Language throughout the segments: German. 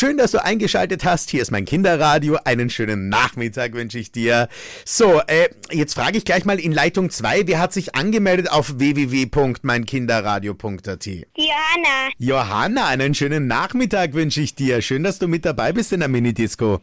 Schön, dass du eingeschaltet hast. Hier ist mein Kinderradio. Einen schönen Nachmittag wünsche ich dir. So, jetzt frage ich gleich mal in Leitung 2, wer hat sich angemeldet auf www.meinkinderradio.at? Die Johanna. Johanna, einen schönen Nachmittag wünsche ich dir. Schön, dass du mit dabei bist in der Minidisco.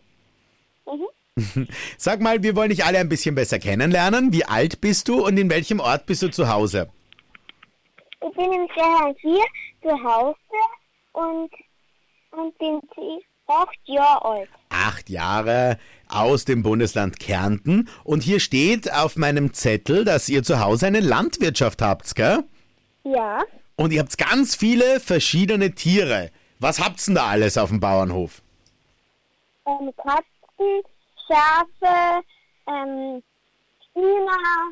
Sag mal, wir wollen dich alle ein bisschen besser kennenlernen. Wie alt bist du und in welchem Ort bist du zu Hause? Ich bin im Jahr 4 zu Hause und bin 8 Jahre alt. 8 Jahre aus dem Bundesland Kärnten. Und hier steht auf meinem Zettel, dass ihr zu Hause eine Landwirtschaft habt, gell? Ja. Und ihr habt ganz viele verschiedene Tiere. Was habt's denn da alles auf dem Bauernhof? Katzen, Schafe, Hühner,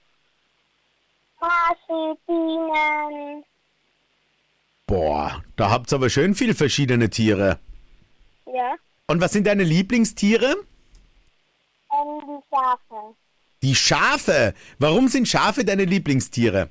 Hasen, Bienen. Boah, da habt's aber schön viel verschiedene Tiere. Ja. Und was sind deine Lieblingstiere? Die Schafe. Die Schafe. Warum sind Schafe deine Lieblingstiere?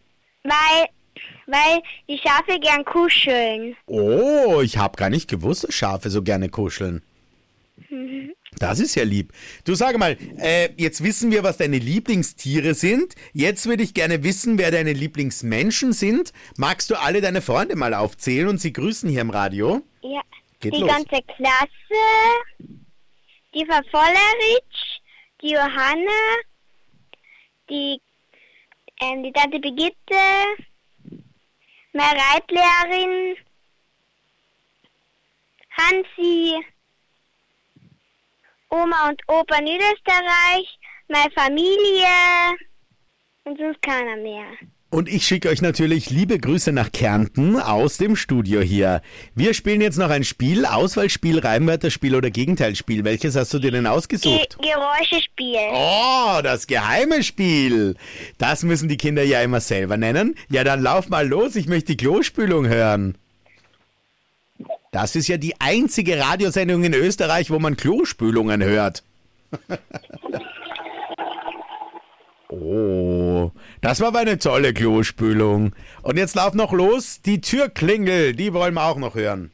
Weil die Schafe gern kuscheln. Oh, ich hab gar nicht gewusst, dass Schafe so gerne kuscheln. Das ist ja lieb. Du, sag mal, jetzt wissen wir, was deine Lieblingstiere sind. Jetzt würde ich gerne wissen, wer deine Lieblingsmenschen sind. Magst du alle deine Freunde mal aufzählen und sie grüßen hier im Radio? Ja. Geht Die los. ganze Klasse, die Frau Vollerich, die Johanna, die Tante Brigitte, meine Reitlehrerin, Hansi, Oma und Opa in Niederösterreich, meine Familie und sonst keiner mehr. Und ich schicke euch natürlich liebe Grüße nach Kärnten aus dem Studio hier. Wir spielen jetzt noch ein Spiel, Auswahlspiel, Reimwörterspiel oder Gegenteilspiel. Welches hast du dir denn ausgesucht? Geräuschespiel. Oh, das geheime Spiel. Das müssen die Kinder ja immer selber nennen. Ja, dann lauf mal los, ich möchte die Klospülung hören. Das ist ja die einzige Radiosendung in Österreich, wo man Klospülungen hört. Oh, das war aber eine tolle Klospülung. Und jetzt lauf noch los, die Türklingel, die wollen wir auch noch hören.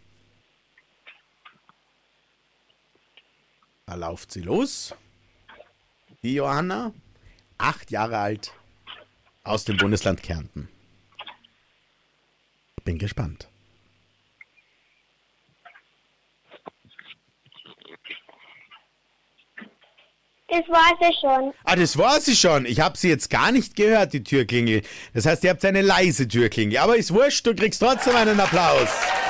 Da lauft sie los. Die Johanna, 8 Jahre alt, aus dem Bundesland Kärnten. Bin gespannt. Das war sie schon. Ah, das war sie schon. Ich habe sie jetzt gar nicht gehört, die Türklingel. Das heißt, ihr habt eine leise Türklingel. Aber ist wurscht, du kriegst trotzdem einen Applaus.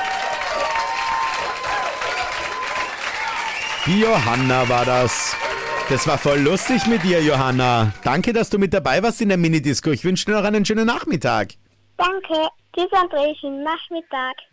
Die Johanna war das. Das war voll lustig mit dir, Johanna. Danke, dass du mit dabei warst in der Minidisco. Ich wünsche dir noch einen schönen Nachmittag. Danke. Tschüss, Andrechen. Nachmittag.